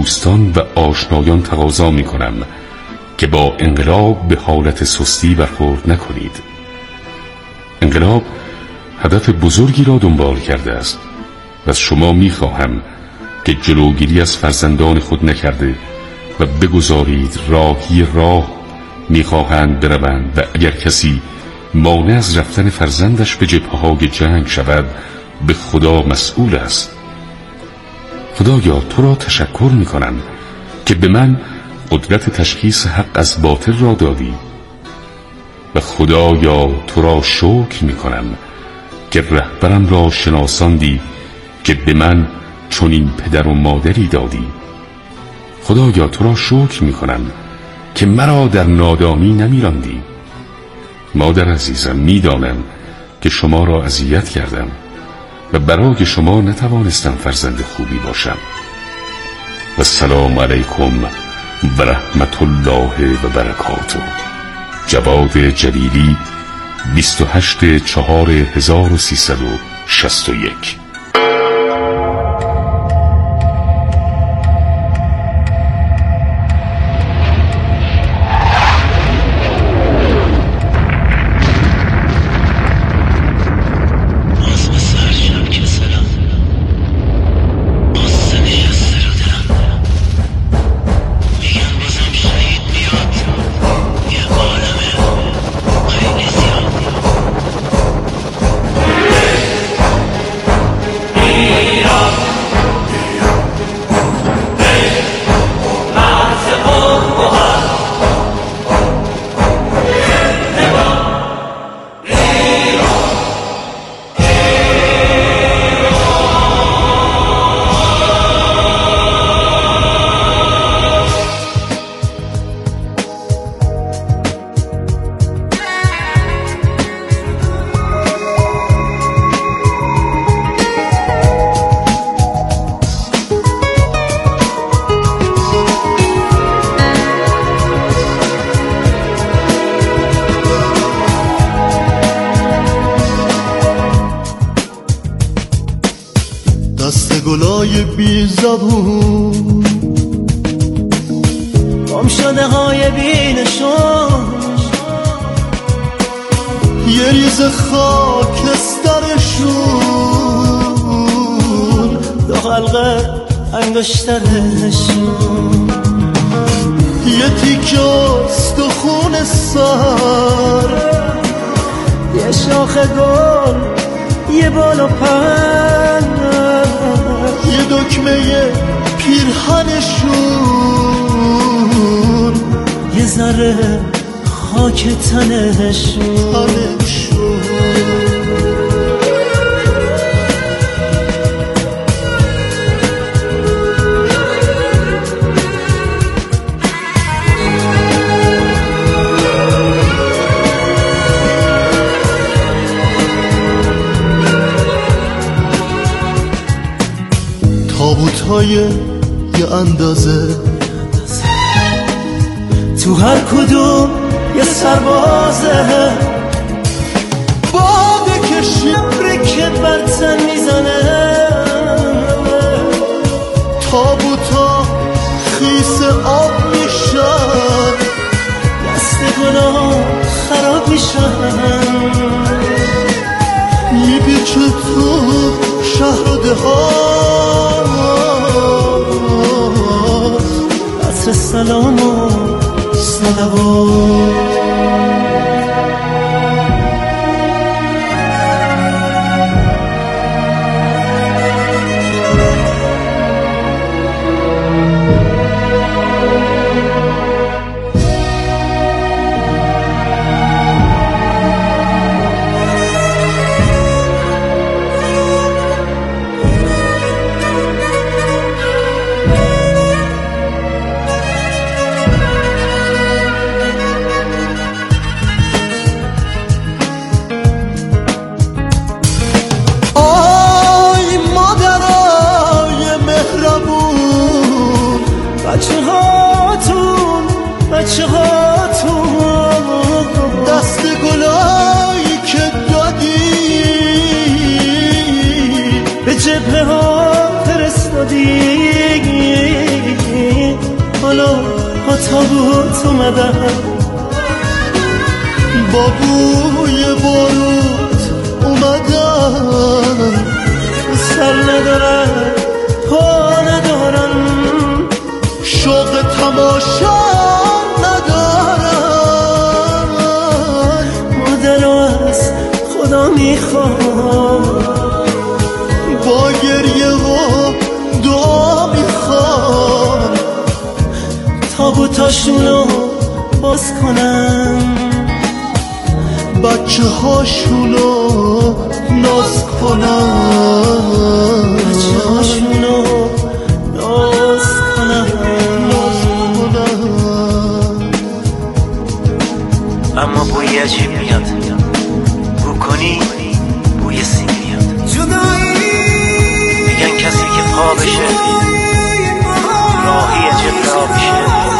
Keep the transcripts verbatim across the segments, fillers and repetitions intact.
دوستان و آشنایان تقاضا می کنم که با انقلاب به حالت سستی برخورد نکنید. انقلاب هدف بزرگی را دنبال کرده است و از شما می خواهم که جلوگیری از فرزندان خود نکرده و بگذارید راهی راه می خواهند بروند و اگر کسی مانع از رفتن فرزندش به جبهه‌های جنگ شود به خدا مسئول است. خدایا تو را تشکر می کنم که به من قدرت تشخیص حق از باطل را دادی و خدایا تو را شکر می کنم که رهبرم را شناساندی که به من چنین پدر و مادری دادی. خدایا تو را شکر می کنم که مرا در نادانی نمی راندی. مادر عزیزم، می دانم که شما را اذیت کردم و برای شما نتوانستم فرزند خوبی باشم. و السلام علیکم و رحمت الله و برکاته. جواد جلیلی، بیست و هشتم چهارم هزار و سیصد و شصت و یک. دست گلای بی زبون گم شده های بی نشان، یه ریز خاکسترشون، دو حلقه انگشترشون، یه تیکه استخون سر، یه شاخ گل، یه بال و پر، یه دکمه پیرهنشون، یه ذره خاک تنشون. تابوت‌های یه اندازه، تو هر کدوم یه سربازه، باده که شبری که بر تن میزنه، تابوتا خیس آب میشن، دست گناه خراب میشن، میپیچه تو شهر و دهات، عطر سلام و صلوات. بچه هاتون بچه هاتون دست گلایی که دادی به جبهه ها فرستادی، تابوت اومدن با بوی بارود اومدن سر ندارن پا ندارن شوق تماشا ندارن مادر از خدا میخوام با گریه و دعا میخوام تابوتاشونو باز کنم بچه هاشونو ناز کنم بچه هاشونو ناز کنم ناز کنم اما بوی عجیب میاد بو کنی بوی سیب میاد میگن کسی که پا بشه راهی جبرا بشه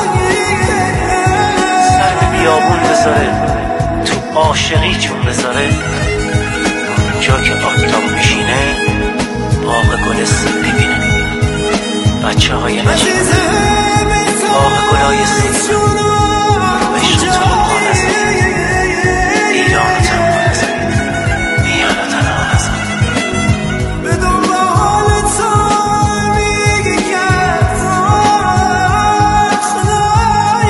سر به بیابون بذاره تو عاشقی چون بذاره جا که آفتاب میشینه باغ گل سیب ببینه بچه های نشون باغ گلای سیب عشق تو پا نزد ایران تنها نزد ایران تنها نزد به دنبال تو میگی که خدای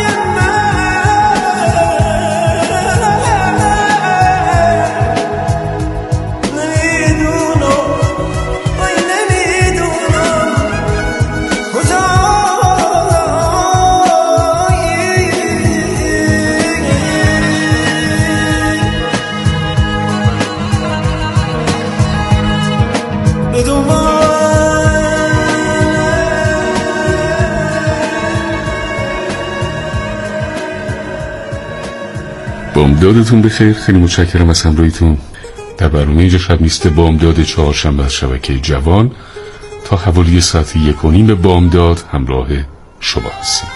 من نمیدونم وای نمیدونم بامدادتون بخیر. خیلی متشکرم از همراهیتون در برنامه اینجا شب نیست بامداد چهارشنبه از شبکه جوان. تا حوالی ساعت یک و نیم بامداد همراه شما هستیم.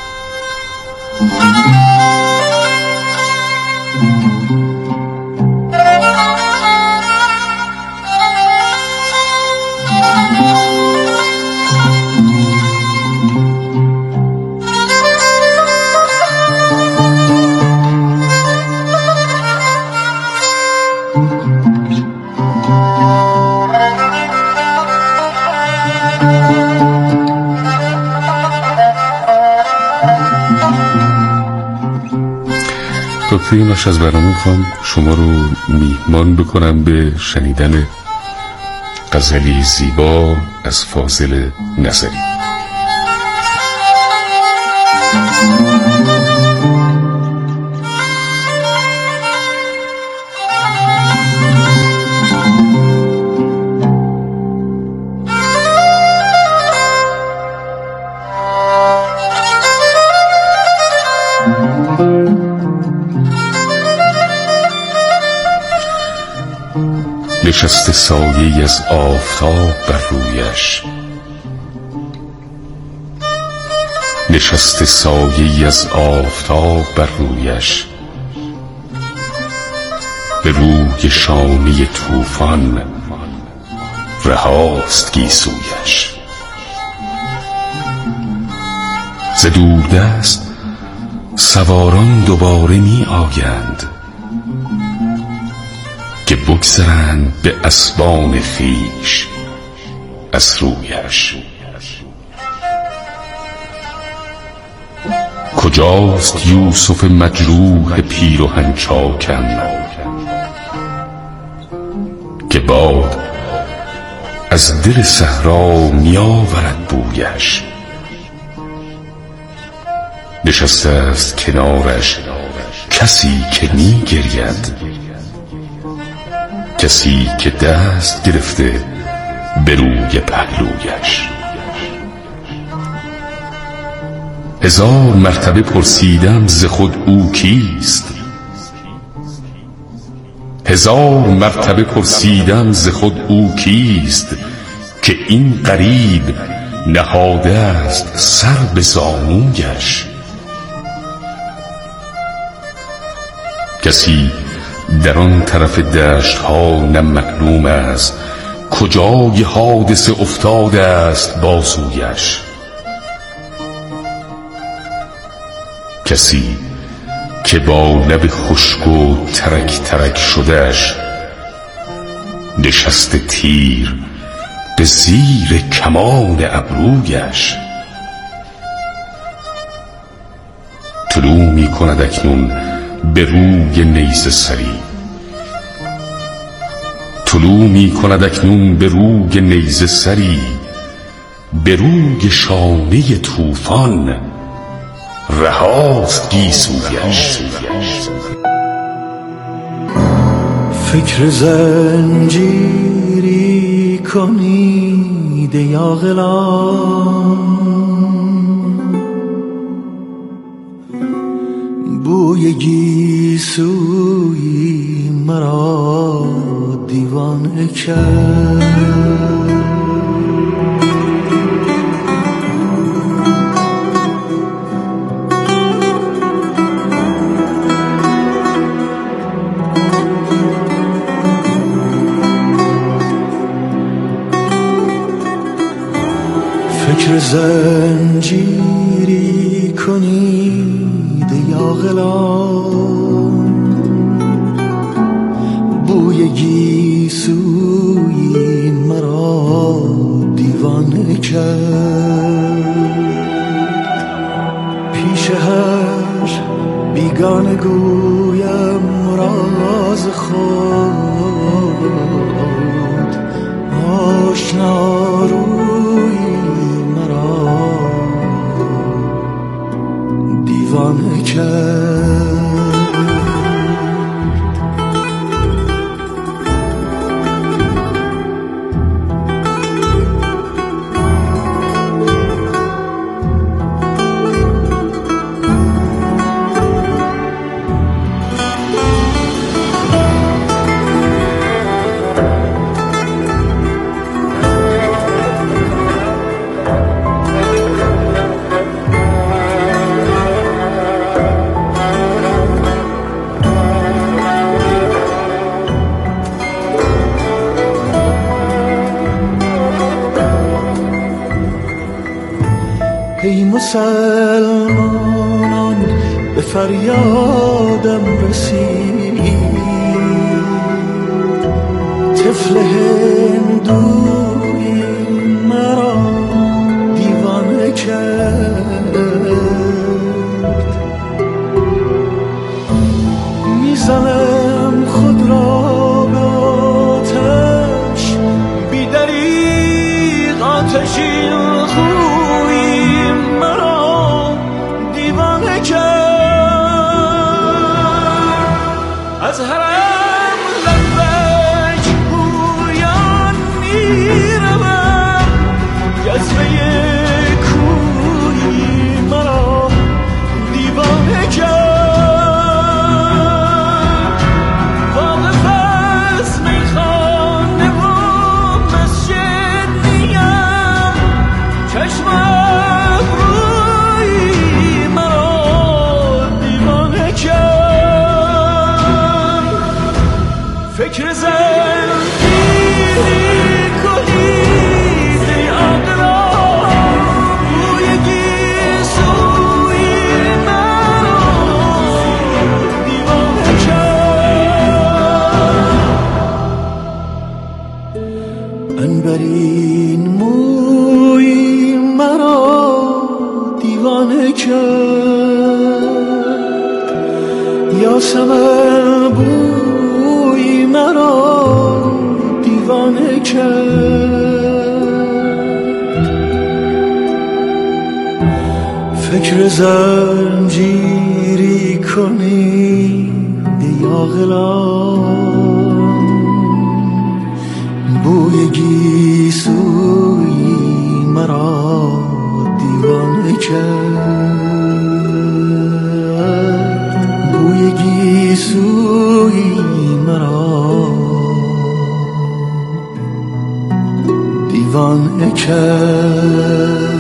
توی این بخش از برنامه میخوام شما رو میهمان بکنم به شنیدن غزلی زیبا از فاضل نظری. نشسته سایه از آفتاب بر رویش، نشسته سایه از آفتاب بر رویش، به روی شانه طوفان رهاست گیسویش. ز دوردست سواران دوباره می آیند که بگذرند به اسبان خویش از رویش. کجاست یوسف مجروح پیرهن چاکم که باد از دل صحرا میآورد بویش. نشسته است کنارش کسی که می گرید، کسی که دست گرفته به روی پهلویش. هزار مرتبه پرسیدم ز خود او کیست، هزار مرتبه پرسیدم ز خود او کیست که این غریب نهاده است سر به زانویش. کسی در آن طرف دشت ها نه معلوم است کجای حادثه افتاده است بازویش. کسی که با لب خشک و ترک ترک شدهش نشسته تیر به زیر کمان ابرویش. طلوع می کند اکنون به روی نیزه سری، طلوع می کند اکنون به روی نیزه سری، به روی شانه طوفان رهاست گیسویش. فکر زنجیری کنید یا غلام، بوی گیسوی مرا دیوانه کرد. فکر زنجیری کنید یا غلام، بوی گیسوی مرا دیوانه کرد. پیش هر بیگانه گویم راز خود، آشنا روی دیوانه کرد. ای مسلمانان به فریادم رسید، طفل هندوی مرا دیوانه کرد. میزنم خود را به آتش، بی دریغ آتشی خوی مرا دیوانه کرد. از حرم لبک گویان میروم، جذبه کوی مرا دیوانه کرد. واقف از میخانه و مسجد نیم، چشم ابروی مرا دیوانه کرد. فکر زنجیری کنید ای عقلان، بوی گیسوی مرا دیوانه کرد. عنبرین موی مرا دیوانه کرد. یاسمن بوی مرا دیوانه کرد. فکر زنجیری کنید یا غلام، بوی گیسوی مرا دیوانه کرد. بوی گیسوی مرا دیوانه کرد.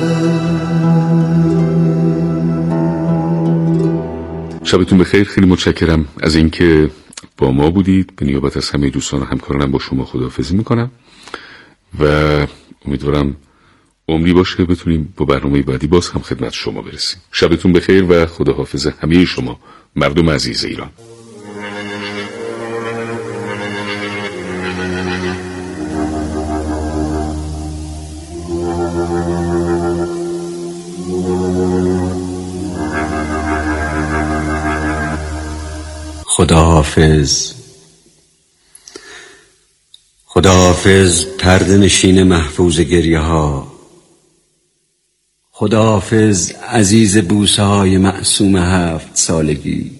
شبتون بخیر. خیلی متشکرم از اینکه با ما بودید. به نیابت از همه دوستان و همکارانم با شما خداحافظی میکنم و امیدوارم عمری باشه بتونیم با برنامه بعدی باز هم خدمت شما برسیم. شبتون بخیر و خداحافظ همه شما مردم عزیز ایران. خداحافظ. خداحافظ پرده نشین محفوظ گریه ها. خداحافظ عزیز بوسه های معصوم هفت سالگی.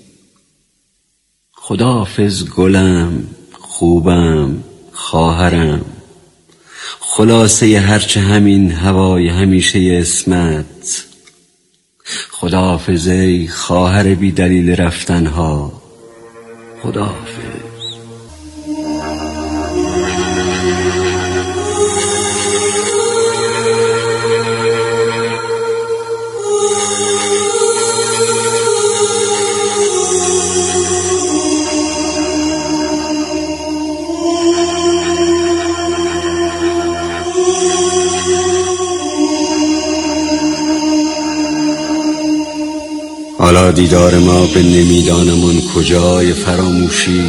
خداحافظ گلم، خوبم، خواهرم، خلاصه هرچه همین هوای همیشه اسمت. خداحافظ ای خواهر بی دلیل رفتنها. خداحافظ. حالا دیدار ما به نمیدانمان کجای فراموشی،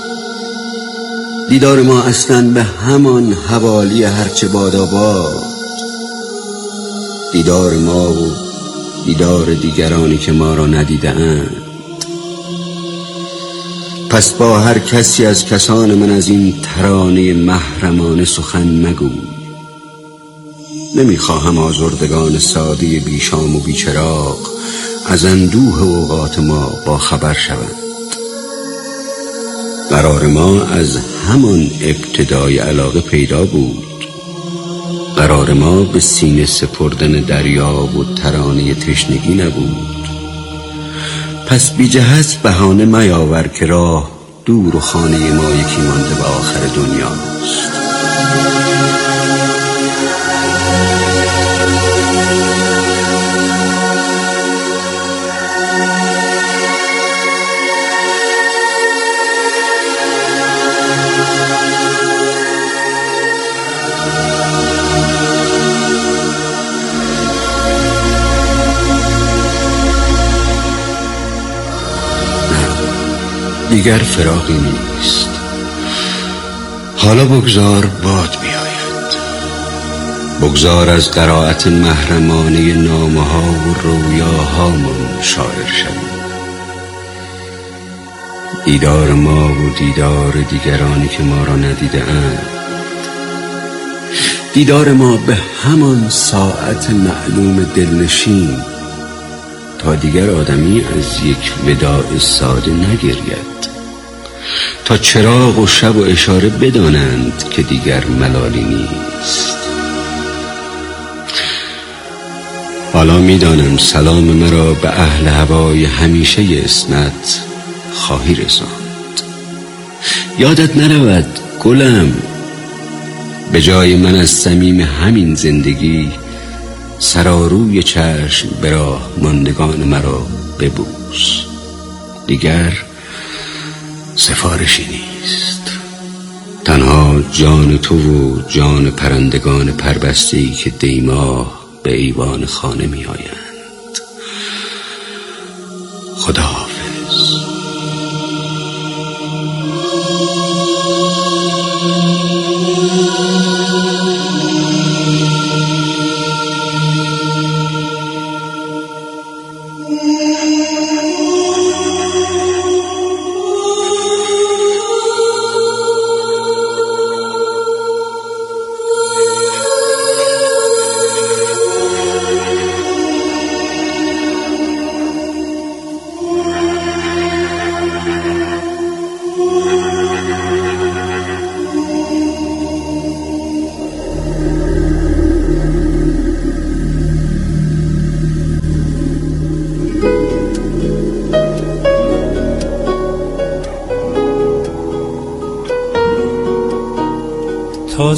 دیدار ما اصلا به همان حوالی هرچه باداباد، دیدار ما و دیدار دیگرانی که ما را ندیده اند. پس با هر کسی از کسان من از این ترانه محرمانه سخن مگوی. نمیخواهم آزردگان ساده بیشام و بیچراغ از اندوه اوقات ما با خبر شوند. قرار ما از همان ابتدای علاقه پیدا بود. قرار ما به سینه سپردن دریا و ترانه تشنگی نبود. پس بی جهت بهانه میاور که راه دور و خانه ما یکی مانده به آخر دنیاست. دیگر فراقی نیست. حالا بگذار باد بیاید. بگذار از قرائت محرمانه نامه ها و رویاهامون شاعر شویم. دیدار ما و دیدار دیگرانی که ما را ندیده اند. دیدار ما به همان ساعت معلوم دلنشین، تا دیگر آدمی از یک وداع ساده نگرید، تا چراغ و شب و اشاره بدانند که دیگر ملالی نیست. حالا میدانم سلام مرا به اهل هوای همیشه اسمت خواهی رساند. یادت نرود گلم، به جای من از صمیم همین زندگی سراروی چشم به راه ماندگان مرا ببوس. دیگر سفارشی نیست، تنها جان تو و جان پرندگان پربسته‌ای که دیماه به ایوان خانه می آیند. خداحافظ. تا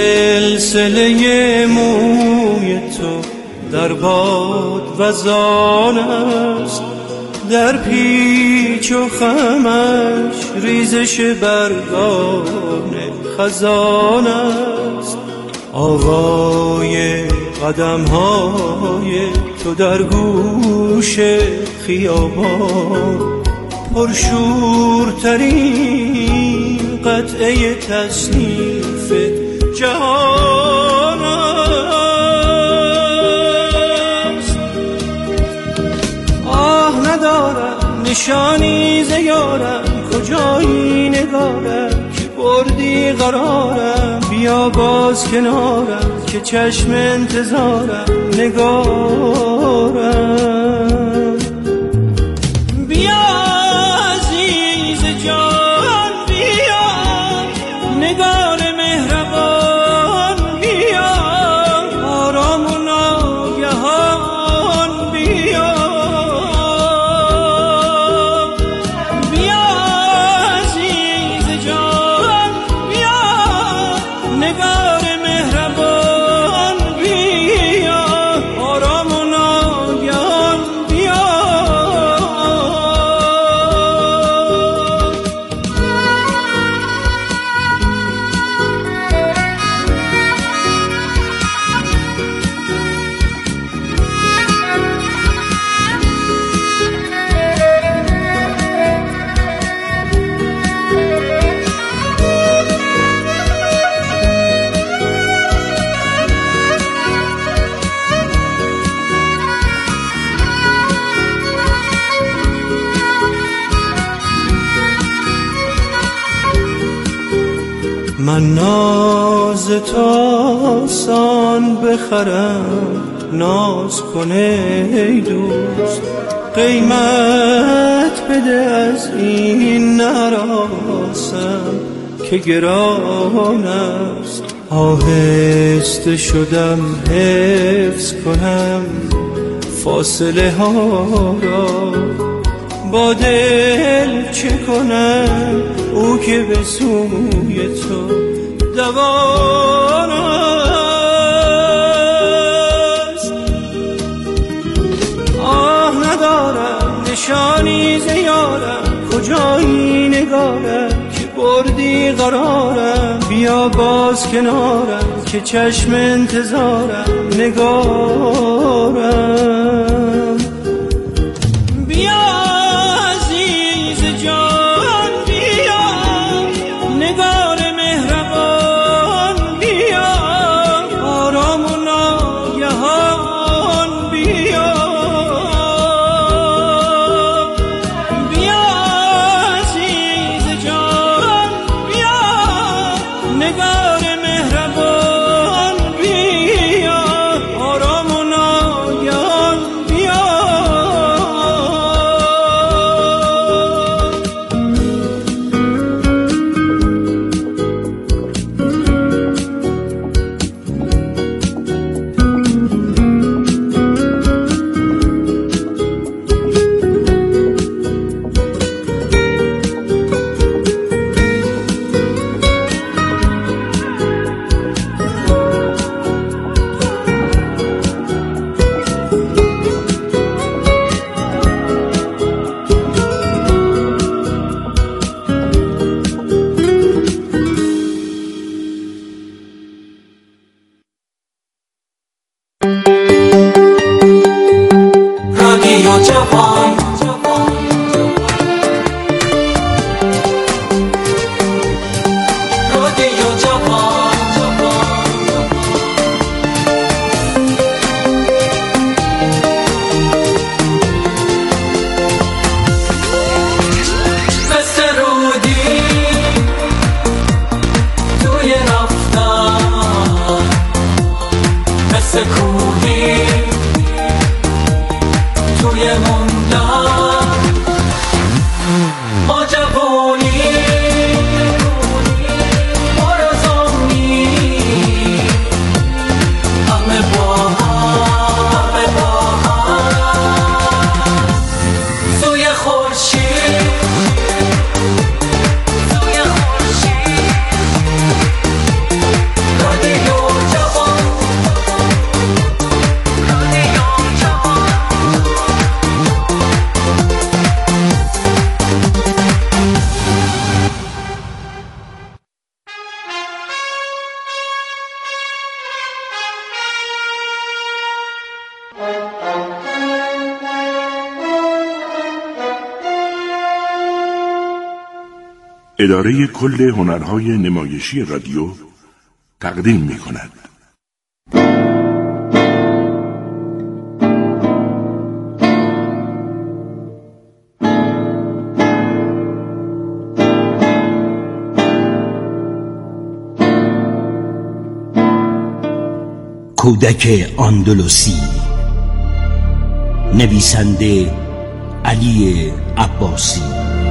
سلسله موی تو در باد وزان است، در پیچ و خمش ریزش برگان خزان است. آوای قدم های تو در گوش خیابان، پرشورترین قطعه تصنیف جهان است. آه ندارم نشانی ز یارم، کجایی نگارم که بردی قرارم، بیا باز کنارم که چشم انتظارم نگارم. بیا عزیز جان بیا، نگار مهربان بیا، آرام و ناگهان بیا. بیا عزیز جان بیا، نگار مهربان بیا، آرام و ناگهان بیا. من ناز تو آسان بخرم، ناز کن ای دوست، قیمت بده از این نراسم که گران است. آهسته شدم حفظ کنم فاصله ها را، با دل چه کنم او که به سوی تو دوان است. آه ندارم نشانی ز یارم، کجایی نگارم که بردی قرارم، بیا باز کنارم که چشم انتظارم نگارم. بیا عزیز جان بیا، نگار مهربان بیا، آرام و ناگهان بیا. بیا عزیز جان بیا، نگار مهربان بیا، آرام و ناگهان بیا. رادیو جوان، رادیو جوان، مثل رودی توی رفتن، مثل کوهی توی موندن. ما جوانی آرزومی، همه با هم، همه با هم، سوی خورشید، سوی خورشید. رادیو جوان، رادیو جوان. اداره کل هنرهای نمایشی رادیو تقدیم می کند. کودک اندلسی، نویسنده علی عباسی.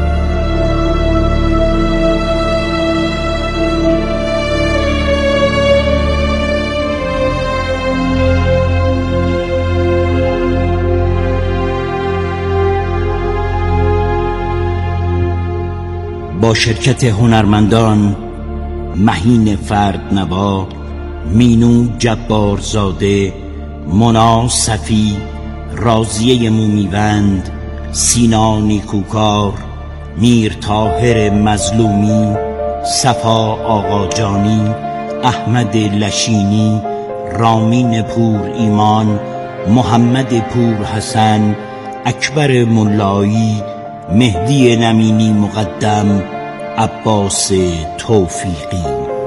با شرکت هنرمندان مهین فردنوا، مینو جبارزاده، مونا صفی، راضیه مومیوند، سینا نیکوکار، میر طاهر مظلومی، صفا آقاجانی، احمد لشینی، رامین پور ایمان، محمد پور حسن، اکبر ملایی، مهدی نمینی مقدم، عباس توفیقی.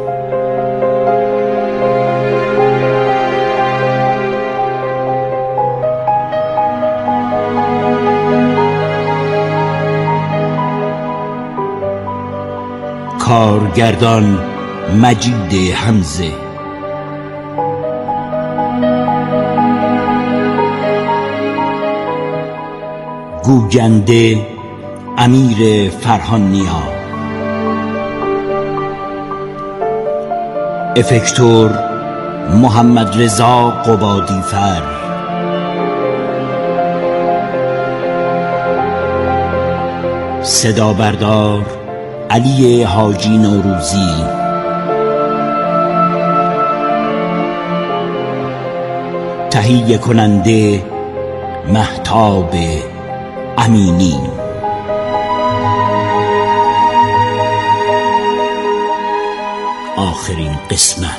کارگردان مجید حمزه. گوینده امیر فرهانیا. افکتور محمد رضا قبادیفر. صدا بردار علی حاجی نوروزی. تهیه کننده مهتاب امینی. آخرین قسمت.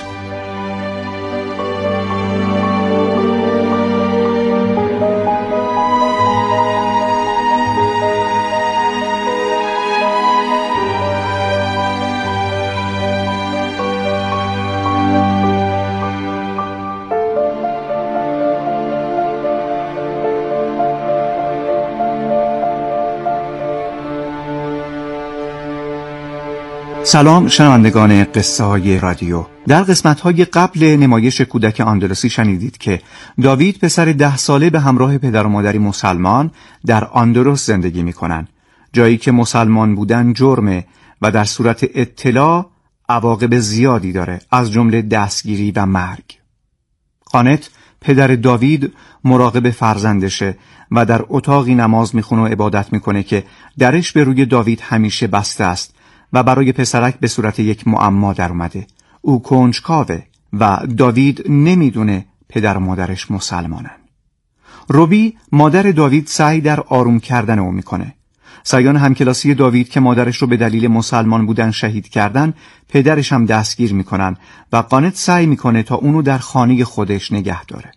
سلام شنوندگان قصه های رادیو. در قسمت های قبل نمایش کودک اندلسی شنیدید که داوید پسر ده ساله به همراه پدر و مادری مسلمان در اندلس زندگی می کنن، جایی که مسلمان بودن جرمه و در صورت اطلاع عواقب زیادی داره، از جمله دستگیری و مرگ. قانت پدر داوید مراقب فرزندشه و در اتاقی نماز میخونه و عبادت میکنه که درش به روی داوید همیشه بسته است و برای پسرک به صورت یک معما در اومده. او کنجکاوه و داوید نمیدونه پدر و مادرش مسلمانن. روبی مادر داوید سعی در آروم کردن او میکنه. سعیان همکلاسی داوید که مادرش رو به دلیل مسلمان بودن شهید کردن، پدرش هم دستگیر میکنن و قانت سعی میکنه تا اونو در خانه خودش نگه داره.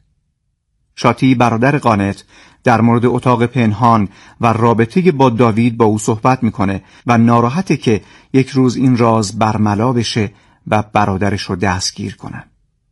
شاتی برادر قانت در مورد اتاق پنهان و رابطه با داوید با او صحبت میکنه و ناراحته که یک روز این راز برملا بشه و برادرش رو دستگیر کنن.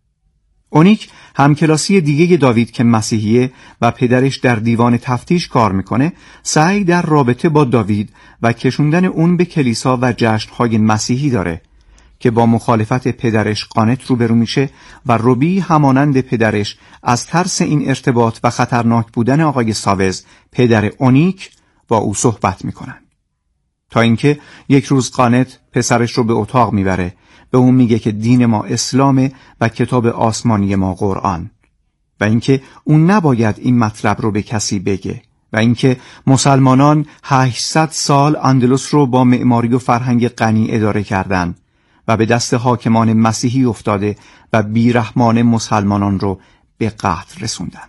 اونیک همکلاسی دیگه داوید که مسیحیه و پدرش در دیوان تفتیش کار میکنه، سعی در رابطه با داوید و کشوندن اون به کلیسا و جشنهای مسیحی داره که با مخالفت پدرش قانت روبرو میشه و روبی همانند پدرش از ترس این ارتباط و خطرناک بودن آقای ساوز، پدر اونیک، با او صحبت میکنن. تا اینکه یک روز قانت پسرش رو به اتاق میبره، به اون میگه که دین ما اسلامه و کتاب آسمانی ما قرآن و اینکه اون نباید این مطلب رو به کسی بگه و اینکه مسلمانان هشتصد سال اندلس رو با معماری و فرهنگ غنی اداره کردن و به دست حاکمان مسیحی افتاده و بیرحمان مسلمانان رو به قتل رسوندن.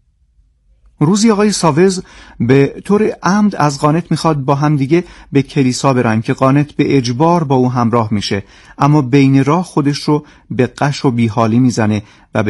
روزی آقای ساوز به طور عمد از قانت میخواد با هم دیگه به کلیسا برن که قانت به اجبار با او همراه میشه، اما بین راه خودش رو به غش و بیحالی میزنه و به